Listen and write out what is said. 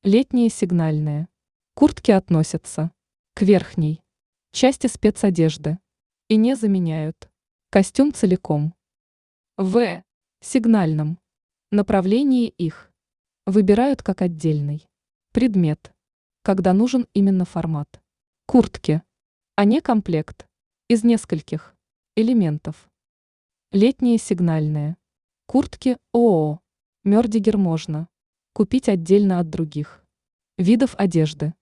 Летние сигнальные. Куртки относятся к верхней части спецодежды и не заменяют костюм целиком. В сигнальном направлении их выбирают как отдельный предмет, когда нужен именно формат куртки, а не комплект из нескольких элементов. Летние сигнальные. Куртки ООО «Мёрдигер» можно купить отдельно от других видов одежды.